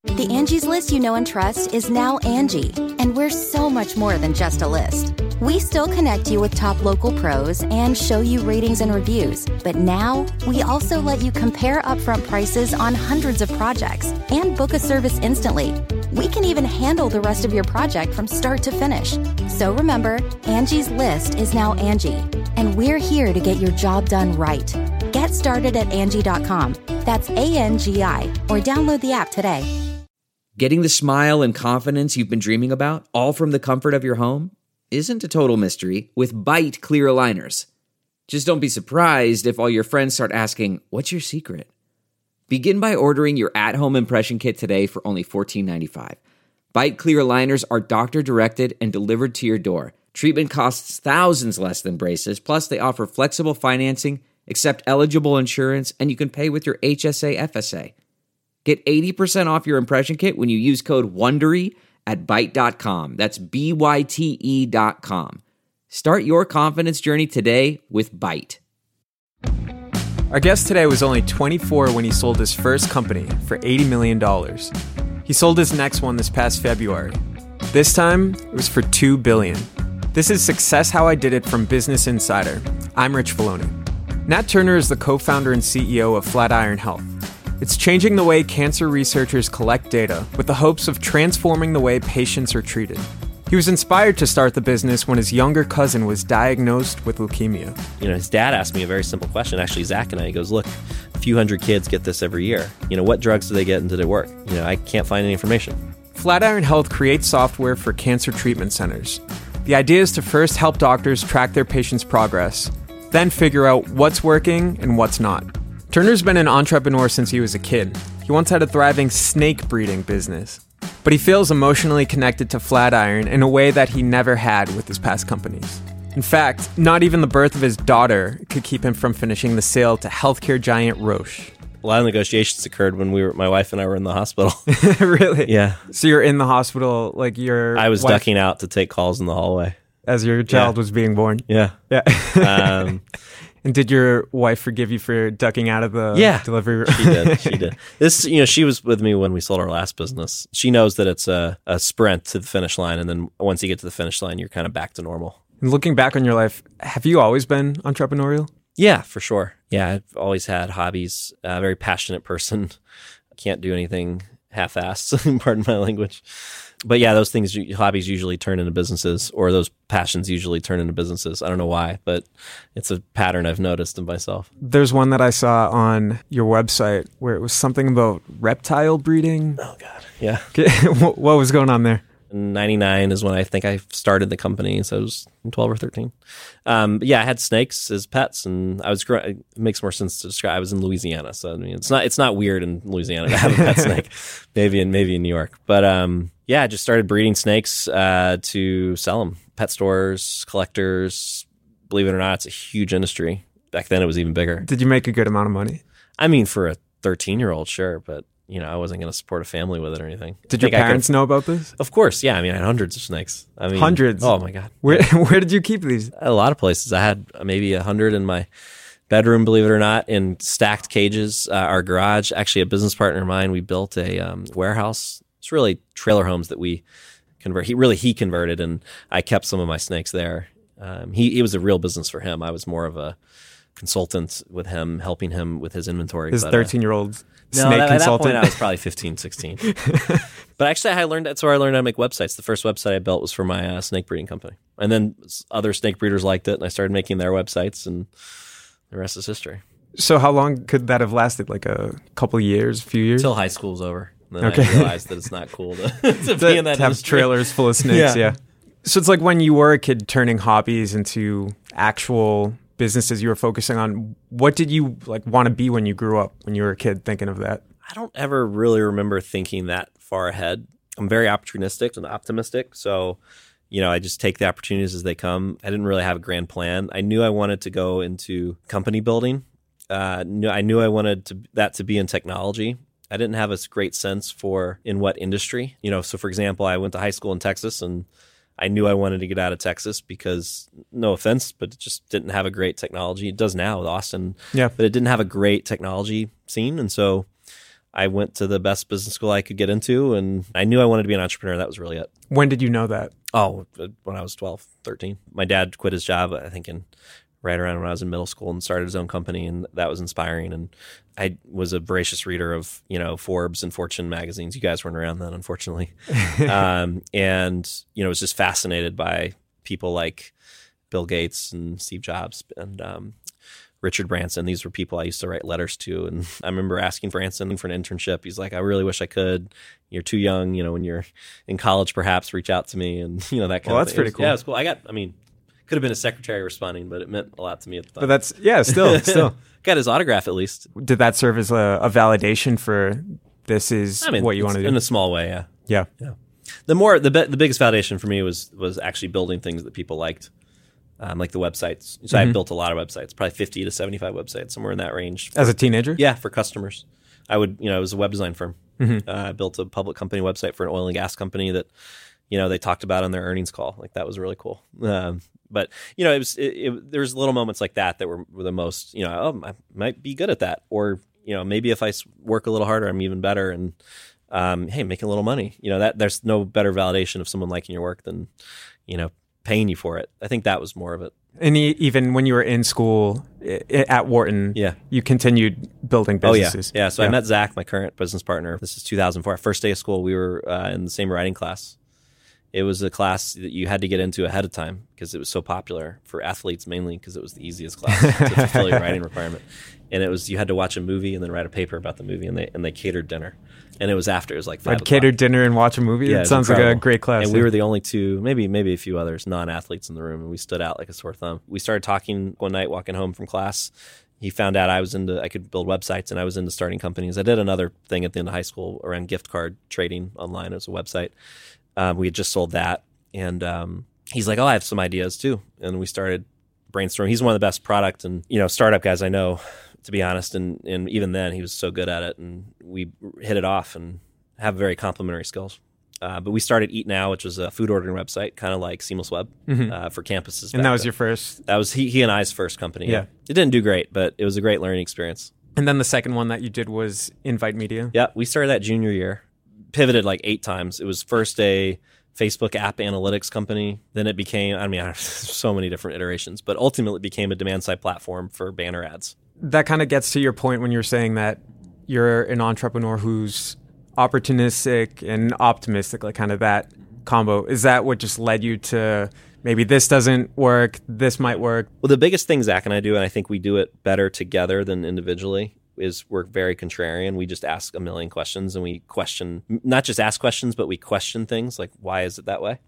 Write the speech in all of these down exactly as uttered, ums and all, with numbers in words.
The Angie's List you know and trust is now Angie, and we're so much more than just a list. We still connect you with top local pros and show you ratings and reviews, but now we also let you compare upfront prices on hundreds of projects and book a service instantly. We can even handle the rest of your project from start to finish. So remember, Angie's List is now Angie, and we're here to get your job done right. Get started at Angie dot com. That's A N G I, or download the app today. Getting the smile and confidence you've been dreaming about, all from the comfort of your home, isn't a total mystery with Byte clear aligners. Just don't be surprised if all your friends start asking, "What's your secret?" Begin by ordering your at-home impression kit today for only fourteen ninety-five. Byte clear aligners are doctor-directed and delivered to your door. Treatment costs thousands less than braces, plus they offer flexible financing, accept eligible insurance, and you can pay with your H S A F S A. Get eighty percent off your impression kit when you use code WONDERY at byte dot com. That's B Y T E dot com. Start your confidence journey today with Byte. Our guest today was only twenty-four when he sold his first company for eighty million dollars. He sold his next one this past February. This time, it was for two billion dollars. This is Success How I Did It from Business Insider. I'm Rich Filoni. Nat Turner is the co-founder and C E O of Flatiron Health. It's changing the way cancer researchers collect data with the hopes of transforming the way patients are treated. He was inspired to start the business when his younger cousin was diagnosed with leukemia. You know, his dad asked me a very simple question, actually Zach and I. He goes, look, a few hundred kids get this every year. You know, what drugs do they get and did it work? You know, I can't find any information. Flatiron Health creates software for cancer treatment centers. The idea is to first help doctors track their patients' progress, then figure out what's working and what's not. Turner's been an entrepreneur since he was a kid. He once had a thriving snake breeding business. But he feels emotionally connected to Flatiron in a way that he never had with his past companies. In fact, not even the birth of his daughter could keep him from finishing the sale to healthcare giant Roche. A lot of negotiations occurred when we were, my wife and I were in the hospital. Really? Yeah. So you're in the hospital, like your I was wife, ducking out to take calls in the hallway. As your child Yeah. was being born? Yeah. Yeah. Um, And did your wife forgive you for ducking out of the yeah, delivery room? She did. She did. This, you know, she was with me when we sold our last business. She knows that it's a, a sprint to the finish line, and then once you get to the finish line, you're kind of back to normal. And looking back on your life, have you always been entrepreneurial? Yeah, for sure. Yeah, I've always had hobbies. A very passionate person. Can't do anything half-assed, pardon my language. But yeah, those things, hobbies usually turn into businesses, or those passions usually turn into businesses. I don't know why, but it's a pattern I've noticed in myself. There's one that I saw on your website where it was something about reptile breeding. Oh, God. Yeah. What was going on there? ninety-nine is when I think I started the company, so I was twelve or thirteen. Um, but yeah, I had snakes as pets, and I was. It makes more sense to describe. I was in Louisiana, so I mean, it's not it's not weird in Louisiana to have a pet snake. Maybe in maybe in New York, but um, yeah, I just started breeding snakes uh, to sell them. Pet stores, collectors. Believe it or not, it's a huge industry. Back then, it was even bigger. Did you make a good amount of money? I mean, for a thirteen-year-old, sure, but. You know, I wasn't going to support a family with it or anything. Did your parents know about this? Of course, yeah. I mean, I had hundreds of snakes. I mean, hundreds? Oh, my God. Where where did you keep these? A lot of places. I had maybe a hundred in my bedroom, believe it or not, in stacked cages. Uh, our garage, actually a business partner of mine, we built a um, warehouse. It's really trailer homes that we convert. He really, he converted, and I kept some of my snakes there. Um, he, it was a real business for him. I was more of a consultant with him, helping him with his inventory. His thirteen-year-old uh, No, snake that, consultant. at that point I was probably fifteen, sixteen. But actually, I learned that's where I learned how to make websites. The first website I built was for my uh, snake breeding company, and then other snake breeders liked it, and I started making their websites, and the rest is history. So, how long could that have lasted? Like a couple of years, a few years? Until high school was over. And then Okay. I realized that it's not cool to, to be in that to have industry. trailers full of snakes. Yeah. Yeah. So it's like when you were a kid, turning hobbies into actual businesses you were focusing on. What did you like want to be when you grew up? When you were a kid, thinking of that? I don't ever really remember thinking that far ahead. I'm very opportunistic and optimistic. So, you know, I just take the opportunities as they come. I didn't really have a grand plan. I knew I wanted to go into company building. Uh, knew, I knew I wanted to, that to be in technology. I didn't have a great sense for in what industry. You know, so for example, I went to high school in Texas, and I knew I wanted to get out of Texas because, no offense, but it just didn't have a great technology. It does now with Austin. Yeah. But it didn't have a great technology scene. And so I went to the best business school I could get into, and I knew I wanted to be an entrepreneur. That was really it. When did you know that? Oh, when I was twelve, thirteen. My dad quit his job, I think, in right around when I was in middle school and started his own company, and that was inspiring. And I was a voracious reader of, you know, Forbes and Fortune magazines. You guys weren't around then, unfortunately. um, and, you know, was just fascinated by people like Bill Gates and Steve Jobs and um, Richard Branson. These were people I used to write letters to. And I remember asking Branson for an internship. He's like, I really wish I could. You're too young. You know, when you're in college, perhaps reach out to me. And, you know, that kind well, of thing. thing. That's pretty was, cool. Yeah, it's cool. I got, I mean, could have been a secretary responding, but it meant a lot to me at the time. But that's, yeah, still, still. Got his autograph at least. Did that serve as a, a validation for this is I mean, what you want to do? In a small way, yeah. Yeah. Yeah. The more, the be- the biggest validation for me was was actually building things that people liked, um, like the websites. So Mm-hmm. I built a lot of websites, probably fifty to seventy-five websites, somewhere in that range. As a teenager? Yeah, for customers. I would, you know, it was a web design firm. Mm-hmm. Uh, I built a public company website for an oil and gas company that, you know, they talked about on their earnings call. Like that was really cool. Um, but you know, it was it, it, there was little moments like that that were, were the most. You know, oh, I might be good at that, or you know, maybe if I work a little harder, I'm even better. And um, hey, making a little money. You know, that there's no better validation of someone liking your work than, you know, paying you for it. I think that was more of it. And e- even when you were in school I- at Wharton, Yeah. you continued building businesses. Oh, yeah. Yeah. So I met Zach, my current business partner. This is two thousand four. Our first day of school, we were uh, in the same writing class. It was a class that you had to get into ahead of time because it was so popular for athletes mainly because it was the easiest class to fulfill your writing requirement. And it was, you had to watch a movie and then write a paper about the movie, and they and they catered dinner. And it was after, it was like five I'd cater dinner and watch a movie? Yeah, That it was sounds like incredible. a great class. And we yeah. were the only two, maybe maybe a few others, non-athletes in the room, and we stood out like a sore thumb. We started talking one night walking home from class. He found out I was into, I could build websites, and I was into starting companies. I did another thing at the end of high school around gift card trading online as a website. Um, we had just sold that, and um, he's like, "Oh, I have some ideas too." And we started brainstorming. He's one of the best product and you know startup guys I know, to be honest. And and even then, he was so good at it, and we hit it off and have very complementary skills. Uh, but we started Eat Now, which was a food ordering website, kind of like Seamless Web Mhm. uh, for campuses. And back that was then. your first. That was he, he and I's first company. Yeah. It didn't do great, but it was a great learning experience. And then the second one that you did was Invite Media. Yeah, we started that junior year, pivoted like eight times. It was first a Facebook app analytics company. Then it became, I mean, so many different iterations, but ultimately it became a demand side platform for banner ads. That kind of gets to your point when you're saying that you're an entrepreneur who's opportunistic and optimistic, like kind of that combo. Is that what just led you to maybe this doesn't work, this might work? Well, the biggest thing Zach and I do, and I think we do it better together than individually, is we're very contrarian. We just ask a million questions, and we question, not just ask questions, but we question things like, why is it that way?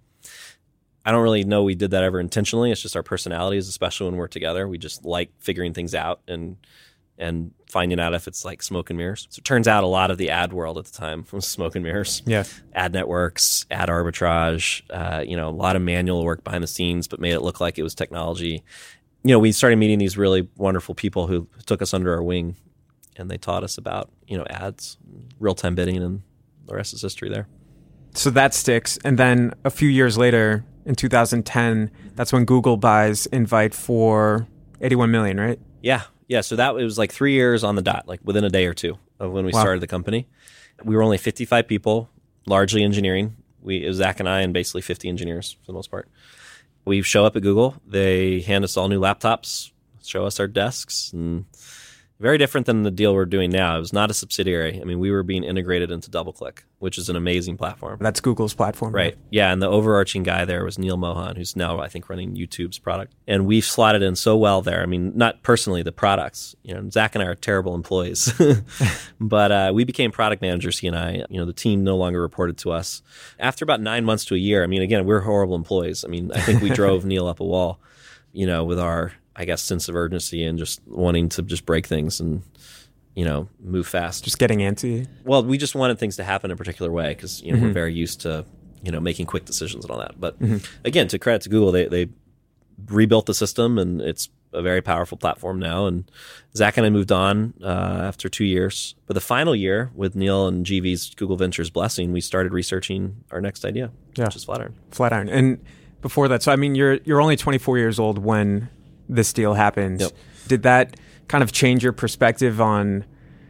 I don't really know we did that ever intentionally. It's just our personalities, especially when we're together. We just like figuring things out and and finding out if it's like smoke and mirrors. So it turns out a lot of the ad world at the time was smoke and mirrors. Yeah. Ad networks, ad arbitrage, uh, you know, a lot of manual work behind the scenes, but made it look like it was technology. You know, we started meeting these really wonderful people who took us under our wing, and they taught us about, you know, ads, real-time bidding, and the rest is history there. So that sticks. And then a few years later, in two thousand ten, that's when Google buys Invite for eighty-one million dollars, right? Yeah. Yeah. So that it was like three years on the dot, like within a day or two of when we Wow. started the company. We were only fifty-five people, largely engineering. We, it was Zach and I and basically fifty engineers for the most part. We show up at Google. They hand us all new laptops, show us our desks, and very different than the deal we're doing now. It was not a subsidiary. I mean, we were being integrated into DoubleClick, which is an amazing platform. That's Google's platform. Right. Yeah. And the overarching guy there was Neil Mohan, who's now, I think, running YouTube's product. And we've slotted in so well there. I mean, not personally, the products. You know, Zach and I are terrible employees. But uh, we became product managers, he and I. You know, the team no longer reported to us. After about nine months to a year, I mean, again, we're horrible employees. I mean, I think we drove Neil up a wall, you know, with our, I guess, sense of urgency and just wanting to just break things and, you know, move fast. Just getting antsy. Well, we just wanted things to happen a particular way because, you know, Mm-hmm. we're very used to, you know, making quick decisions and all that. But again, to credit to Google, they, they rebuilt the system, and it's a very powerful platform now. And Zach and I moved on uh, after two years. But the final year, with Neil and G V's Google Ventures blessing, we started researching our next idea, Yeah. which is Flatiron. Flatiron. And before that, so I mean, you're you're only twenty-four years old when this deal happened. Yep. Did that kind of change your perspective on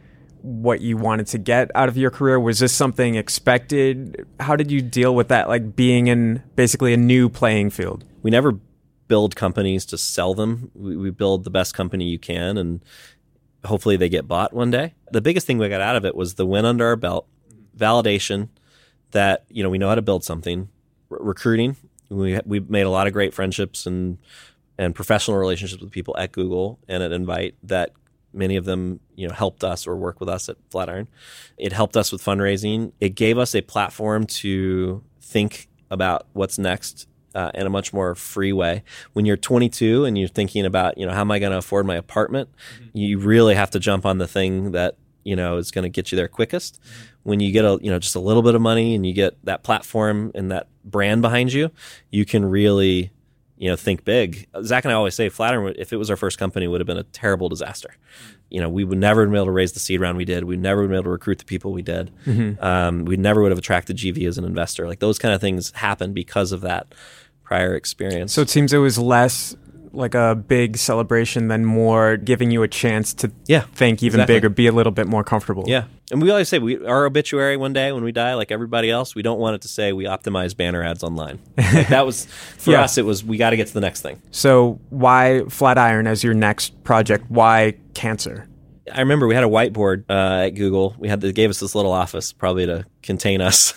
what you wanted to get out of your career? Was this something expected? How did you deal with that, like being in basically a new playing field? We never build companies to sell them. We, we build the best company you can, and hopefully they get bought one day. The biggest thing we got out of it was the win under our belt, validation that, you know, we know how to build something, R- recruiting. We we made a lot of great friendships and and professional relationships with people at Google and at Invite that many of them, you know, helped us or work with us at Flatiron. It helped us with fundraising. It gave us a platform to think about what's next uh, in a much more free way. When you're twenty-two and you're thinking about, you know, how am I going to afford my apartment? Mm-hmm. You really have to jump on the thing that, you know, is going to get you there quickest. Mm-hmm. When you get a, you know, just a little bit of money and you get that platform and that brand behind you, you can really, you know, think big. Zach and I always say Flatiron, if it was our first company, would have been a terrible disaster. You know, we would never have been able to raise the seed round we did. We never would have been able to recruit the people we did. Mm-hmm. Um, we never would have attracted G V as an investor. Like those kind of things happen because of that prior experience. So it seems it was less like a big celebration than more giving you a chance to yeah, think even exactly. bigger, be a little bit more comfortable. Yeah. And we always say we our obituary one day when we die, like everybody else, we don't want it to say we optimize banner ads online. Like that was, for yeah. us, it was we got to get to the next thing. So why Flatiron as your next project? Why cancer? I remember we had a whiteboard uh, at Google. We had they gave us this little office probably to contain us,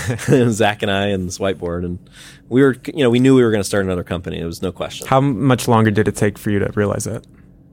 Zach and I, and this whiteboard, and we were, you know, we knew we were going to start another company. It was no question. How much longer did it take for you to realize that?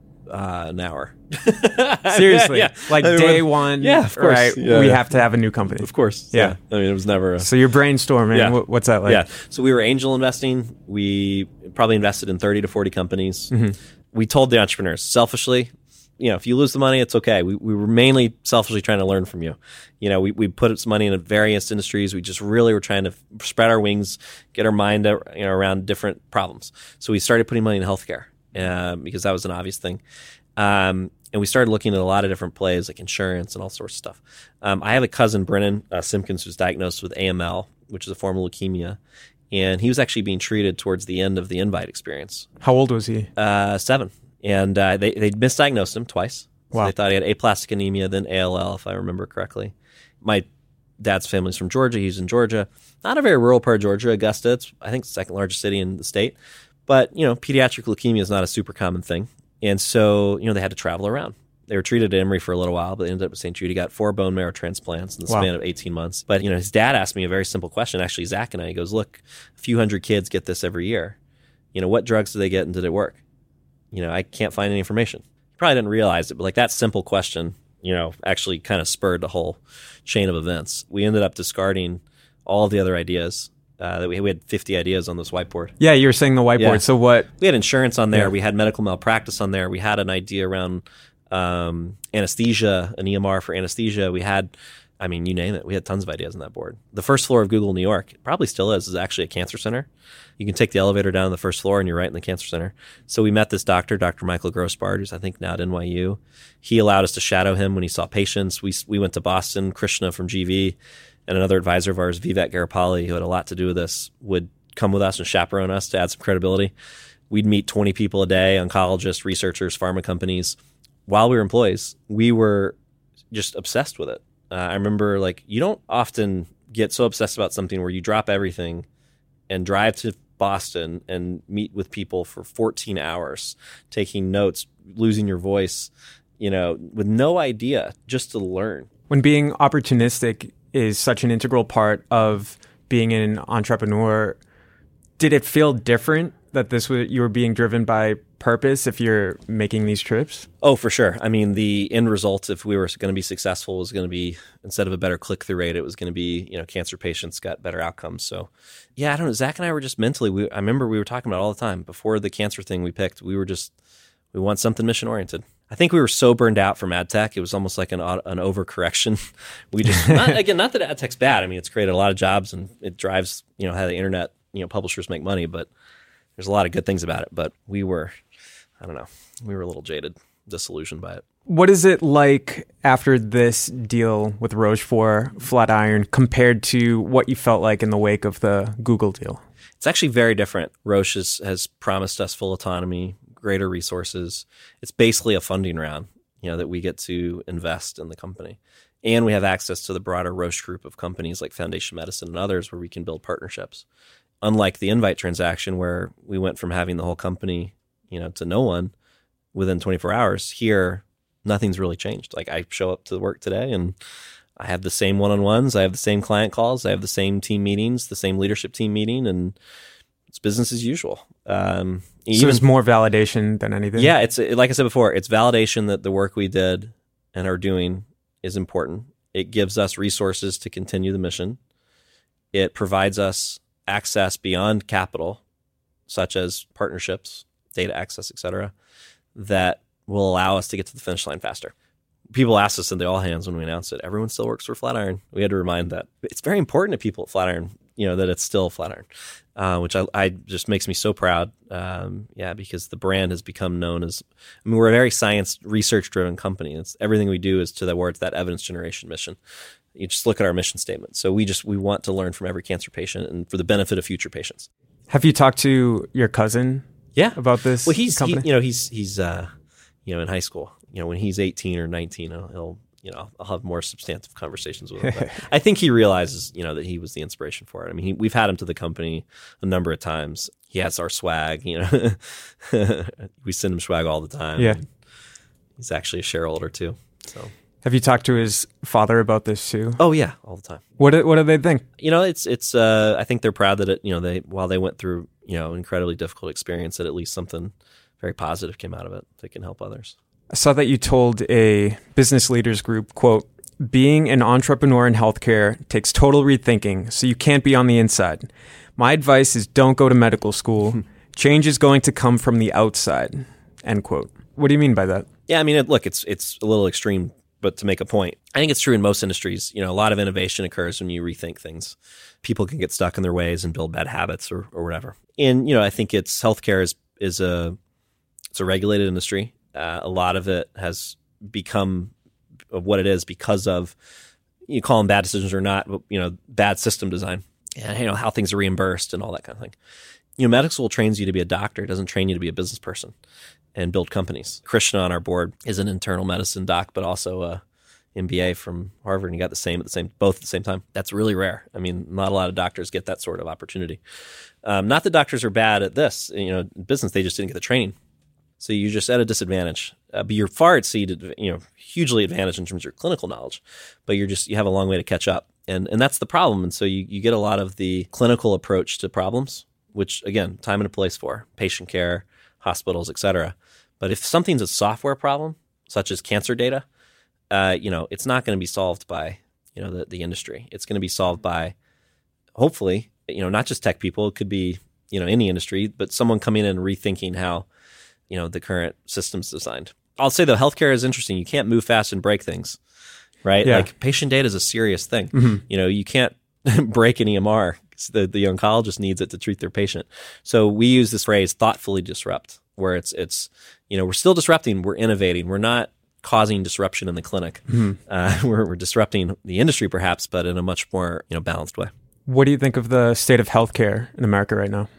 Uh, an hour. Seriously, yeah. like I mean, day when, one. Yeah, of course. Right, yeah, we yeah. have to have a new company. Of course. Yeah. yeah. I mean, it was never. A, so you're brainstorming. Yeah. What's that like? Yeah. So we were angel investing. We probably invested in thirty to forty companies. Mm-hmm. We told the entrepreneurs selfishly, you know, if you lose the money, it's okay. We we were mainly selfishly trying to learn from you. You know, we, we put some money in various industries. We just really were trying to spread our wings, get our mind, you know, around different problems. So we started putting money in healthcare uh, because that was an obvious thing. Um, and we started looking at a lot of different plays like insurance and all sorts of stuff. Um, I have a cousin, Brennan uh, Simpkins, who's diagnosed with A M L, which is a form of leukemia. And he was actually being treated towards the end of the Invite experience. How old was he? Uh, seven. And uh, they they misdiagnosed him twice. So wow. They thought he had aplastic anemia, then A L L, if I remember correctly. My dad's family's from Georgia. He's in Georgia. Not a very rural part of Georgia, Augusta. It's, I think, the second largest city in the state. But, you know, pediatric leukemia is not a super common thing. And so, you know, they had to travel around. They were treated at Emory for a little while, but they ended up at Saint Jude. He got four bone marrow transplants in the wow. span of eighteen months. But, you know, his dad asked me a very simple question. Actually, Zach and I, he goes, look, a few hundred kids get this every year. You know, what drugs do they get and did it work? You know, I can't find any information. He probably didn't realize it, but like that simple question, you know, actually kind of spurred the whole chain of events. We ended up discarding all of the other ideas. Uh, that we, we had fifty ideas on this whiteboard. Yeah, you were saying the whiteboard. Yeah. So what? We had insurance on there. Yeah. We had medical malpractice on there. We had an idea around um, anesthesia, an E M R for anesthesia. We had, I mean, you name it. We had tons of ideas on that board. The first floor of Google New York, it probably still is, is actually a cancer center. You can take the elevator down to the first floor and you're right in the cancer center. So we met this doctor, Doctor Michael Grossbard, who's I think now at N Y U. He allowed us to shadow him when he saw patients. We we went to Boston. Krishna from G V and another advisor of ours, Vivek Garipalli, who had a lot to do with this, would come with us and chaperone us to add some credibility. We'd meet twenty people a day, oncologists, researchers, pharma companies. While we were employees, we were just obsessed with it. Uh, I remember, like, you don't often get so obsessed about something where you drop everything and drive to Boston and meet with people for fourteen hours, taking notes, losing your voice, you know, with no idea, just to learn. When being opportunistic is such an integral part of being an entrepreneur, did it feel different that this was you were being driven by purpose if you're making these trips? Oh, for sure. I mean, the end result, if we were going to be successful, was going to be, instead of a better click-through rate, it was going to be, you know, cancer patients got better outcomes. So, yeah, I don't know. Zach and I were just mentally, we, I remember we were talking about it all the time. Before the cancer thing we picked, we were just, we want something mission-oriented. I think we were so burned out from ad tech, it was almost like an an overcorrection. We just, not, again, not that ad tech's bad. I mean, it's created a lot of jobs and it drives, you know, how the internet, you know, publishers make money, but there's a lot of good things about it. But we were, I don't know, we were a little jaded, disillusioned by it. What is it like after this deal with Roche for Flatiron compared to what you felt like in the wake of the Google deal? It's actually very different. Roche has, has promised us full autonomy, greater resources. It's basically a funding round. you know, that we get to invest in the company. And we have access to the broader Roche group of companies like Foundation Medicine and others where we can build partnerships. Unlike the Invite transaction where we went from having the whole company, you know, to no one within twenty-four hours, here, nothing's really changed. Like I show up to work today and I have the same one-on-ones, I have the same client calls, I have the same team meetings, the same leadership team meeting, and it's business as usual. Um, so even, it's more validation than anything? Yeah, it's like I said before, it's validation that the work we did and are doing is important. It gives us resources to continue the mission. It provides us access beyond capital, such as partnerships, data access, et cetera, that will allow us to get to the finish line faster. People asked us in the all hands when we announced it, everyone still works for Flatiron. We had to remind that. It's very important to people at Flatiron, you know, that it's still Flatiron, uh, which I, I just makes me so proud. Um, yeah, because the brand has become known as, I mean, we're a very science research driven company. It's everything we do is to the words that evidence generation mission. You just look at our mission statement. So we just, we want to learn from every cancer patient and for the benefit of future patients. Have you talked to your cousin yeah. about this well, he's, company? He, you know, he's, he's, uh, you know, in high school, you know, when he's eighteen or nineteen, he'll, he'll you know, I'll have more substantive conversations with him. But I think he realizes, you know, that he was the inspiration for it. I mean, he, we've had him to the company a number of times. He has our swag, you know, we send him swag all the time. Yeah. He's actually a shareholder too. So, have you talked to his father about this too? Oh yeah, all the time. What do, what do they think? You know, it's it's. Uh, I think they're proud that it. You know, they while they went through you know incredibly difficult experience, that at least something very positive came out of it that can help others. I saw that you told a business leaders group, quote, being an entrepreneur in healthcare takes total rethinking, so you can't be on the inside. My advice is don't go to medical school. Change is going to come from the outside, end quote. What do you mean by that? Yeah, I mean, it, look, it's it's a little extreme, but to make a point, I think it's true in most industries. You know, a lot of innovation occurs when you rethink things. People can get stuck in their ways and build bad habits or, or whatever. And, you know, I think it's healthcare is is a it's a regulated industry. Uh, a lot of it has become what it is because of, you call them bad decisions or not, but, you know, bad system design and, you know, how things are reimbursed and all that kind of thing. You know, medical school trains you to be a doctor. It doesn't train you to be a business person and build companies. Krishna on our board is an internal medicine doc, but also a M B A from Harvard, and he got the same at the same, both at the same time. That's really rare. I mean, not a lot of doctors get that sort of opportunity. Um, not that doctors are bad at this, you know, business, they just didn't get the training. So you're just at a disadvantage, uh, but you're far exceeded, you know, hugely advantaged in terms of your clinical knowledge, but you're just, you have a long way to catch up. And and that's the problem. And so you, you get a lot of the clinical approach to problems, which again, time and a place for patient care, hospitals, et cetera. But if something's a software problem, such as cancer data, uh, you know, it's not going to be solved by, you know, the, the industry. It's going to be solved by, hopefully, you know, not just tech people. It could be, you know, any industry, but someone coming in and rethinking how, you know, the current system's designed. I'll say though, healthcare is interesting. You can't move fast and break things, right? Yeah. Like patient data is a serious thing. Mm-hmm. You know, you can't break an E M R. The, the oncologist needs it to treat their patient. So we use this phrase thoughtfully disrupt, where it's, it's, you know, we're still disrupting, we're innovating. We're not causing disruption in the clinic. Mm-hmm. Uh, we're, we're disrupting the industry perhaps, but in a much more, you know, balanced way. What do you think of the state of healthcare in America right now?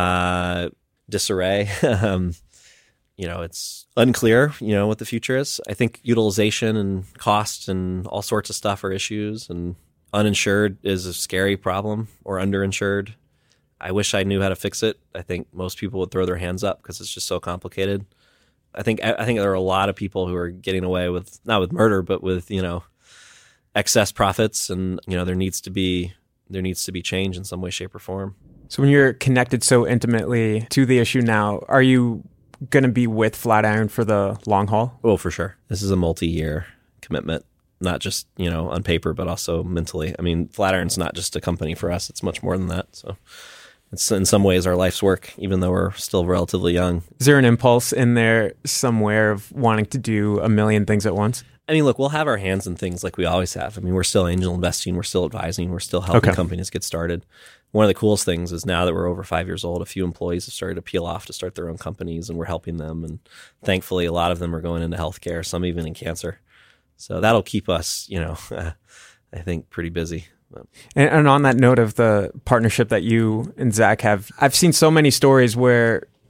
Uh, disarray. um, You know, it's unclear, you know, what the future is. I think utilization and cost and all sorts of stuff are issues, and uninsured is a scary problem, or underinsured. I wish I knew how to fix it. I think most people would throw their hands up because it's just so complicated. I think I think there are a lot of people who are getting away with, not with murder, but with, you know, excess profits, and, you know, there needs to be there needs to be change in some way, shape, or form. So when you're connected so intimately to the issue now, are you going to be with Flatiron for the long haul? Oh, for sure. This is a multi-year commitment, not just, you know, on paper, but also mentally. I mean, Flatiron's not just a company for us. It's much more than that. So it's in some ways our life's work, even though we're still relatively young. Is there an impulse in there somewhere of wanting to do a million things at once? I mean, look, we'll have our hands in things like we always have. I mean, we're still angel investing. We're still advising. We're still helping Okay. companies get started. One of the coolest things is now that we're over five years old, a few employees have started to peel off to start their own companies, and we're helping them. And thankfully, a lot of them are going into healthcare, some even in cancer. So that'll keep us, you know, uh, I think, pretty busy. And, and on that note of the partnership that you and Zach have, I've seen so many stories where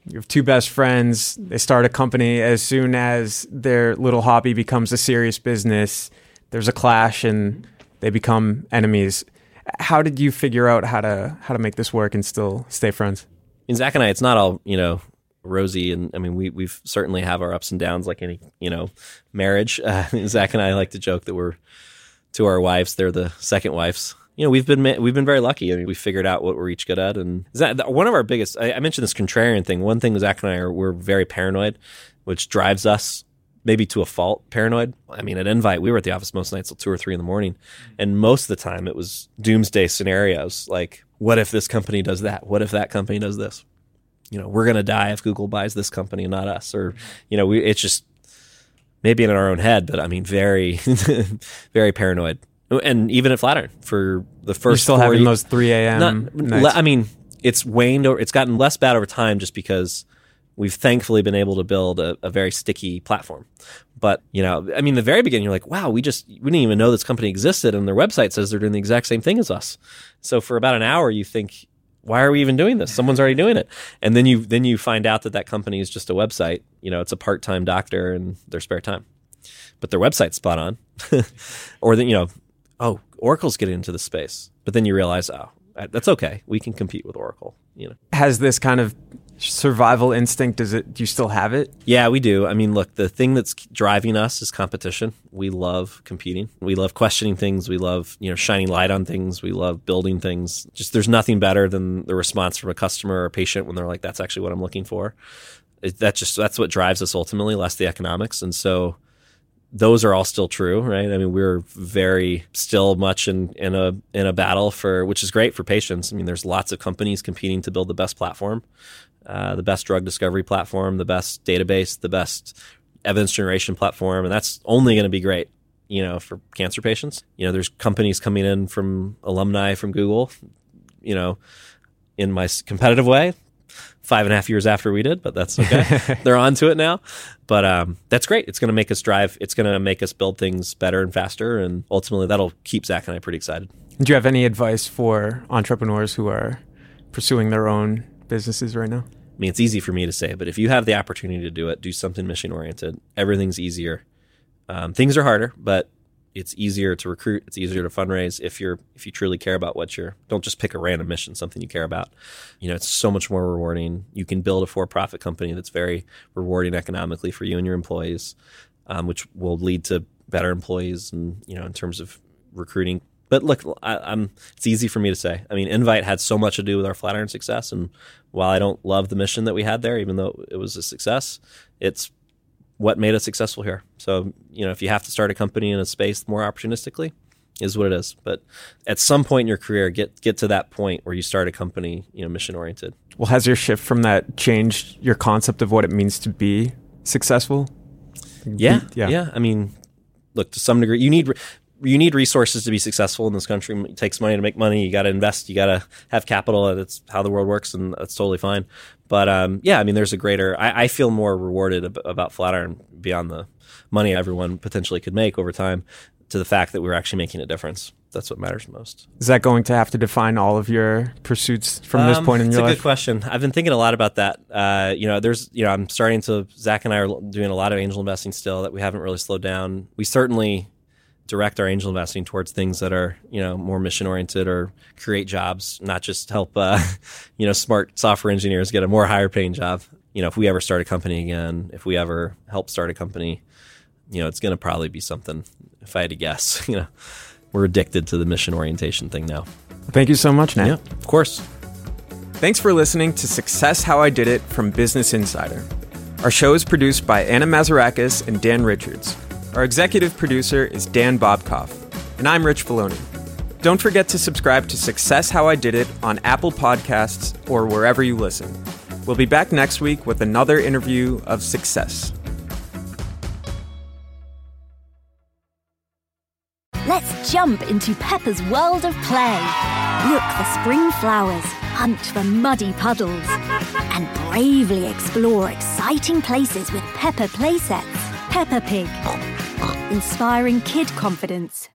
You have two best friends. They start a company. As soon as their little hobby becomes a serious business, there's a clash and they become enemies. How did you figure out how to how to make this work and still stay friends? I mean, Zach and I, it's not all, you know, rosy. And I mean, we we've certainly have our ups and downs like any, you know, marriage. Uh, Zach and I like to joke that we're, to our wives, they're the second wives. You know, we've been we've been very lucky. I mean, we figured out what we're each good at, and Zach, one of our biggest. I, I mentioned this contrarian thing. One thing Zach and I are we're very paranoid, which drives us maybe to a fault. Paranoid. I mean, at Invite, we were at the office most nights till two or three in the morning, and most of the time it was doomsday scenarios. Like, what if this company does that? What if that company does this? You know, we're gonna die if Google buys this company and not us. Or, you know, we it's just maybe in our own head, but I mean, very, very paranoid. And even at Flatiron for the first, you're still forty, having those three a.m. nights. I mean, it's waned or it's gotten less bad over time, just because we've thankfully been able to build a, a very sticky platform. But you know, I mean, the very beginning, you're like, wow, we just we didn't even know this company existed, and their website says they're doing the exact same thing as us. So for about an hour, you think, why are we even doing this? Someone's already doing it, and then you then you find out that that company is just a website. You know, it's a part-time doctor in their spare time, but their website's spot on, or then you know. Oh, Oracle's getting into the space. But then you realize, oh, that's okay. We can compete with Oracle. You know, has this kind of survival instinct? Does it? Do you still have it? Yeah, we do. I mean, look, the thing that's driving us is competition. We love competing. We love questioning things. We love, you know, shining light on things. We love building things. Just there's nothing better than the response from a customer or a patient when they're like, "That's actually what I'm looking for." It, that just that's what drives us ultimately, less the economics. And so those are all still true, right? I mean, we're very still much in, in a in a battle for, which is great for patients. I mean, there's lots of companies competing to build the best platform, uh, the best drug discovery platform, the best database, the best evidence generation platform, and that's only going to be great, you know, for cancer patients. You know, there's companies coming in from alumni from Google, you know, in my competitive way, five and a half years after we did, but that's okay. They're on to it now. But um, that's great. It's going to make us drive. It's going to make us build things better and faster. And ultimately, that'll keep Zach and I pretty excited. Do you have any advice for entrepreneurs who are pursuing their own businesses right now? I mean, it's easy for me to say, but if you have the opportunity to do it, do something mission-oriented. Everything's easier. Um, things are harder, but it's easier to recruit. It's easier to fundraise if you're if you truly care about what you're. Don't just pick a random mission, something you care about. You know, it's so much more rewarding. You can build a for-profit company that's very rewarding economically for you and your employees, um, which will lead to better employees and, you know, in terms of recruiting. But look, I, I'm. It's easy for me to say. I mean, Invite had so much to do with our Flatiron success, and while I don't love the mission that we had there, even though it was a success, it's what made us successful here. So, you know, if you have to start a company in a space more opportunistically, is what it is. But at some point in your career, get get to that point where you start a company, you know, mission oriented. Well, has your shift from that changed your concept of what it means to be successful? Yeah, yeah. yeah. I mean, look, to some degree, you need you need resources to be successful in this country. It takes money to make money. You got to invest. You got to have capital. And it's how the world works, and that's totally fine. But um, yeah, I mean, there's a greater. I, I feel more rewarded ab- about Flatiron beyond the money everyone potentially could make over time, to the fact that we're actually making a difference. That's what matters most. Is that going to have to define all of your pursuits from this um, point in your life? It's a good question. I've been thinking a lot about that. Uh, you know, there's, you know, I'm starting to. Zach and I are doing a lot of angel investing still that we haven't really slowed down. We certainly direct our angel investing towards things that are, you know, more mission oriented or create jobs, not just help, uh, you know, smart software engineers get a more higher paying job. You know, if we ever start a company again, if we ever help start a company, you know, it's going to probably be something, if I had to guess, you know, we're addicted to the mission orientation thing now. Thank you so much, Nat. Yeah, of course. Thanks for listening to Success How I Did It from Business Insider. Our show is produced by Anna Mazarakis and Dan Richards. Our executive producer is Dan Bobkoff, and I'm Rich Filoni. Don't forget to subscribe to Success How I Did It on Apple Podcasts or wherever you listen. We'll be back next week with another interview of success. Let's jump into Peppa's world of play. Look for spring flowers, hunt for muddy puddles, and bravely explore exciting places with Peppa Playsets. Peppa Pig, inspiring kid confidence.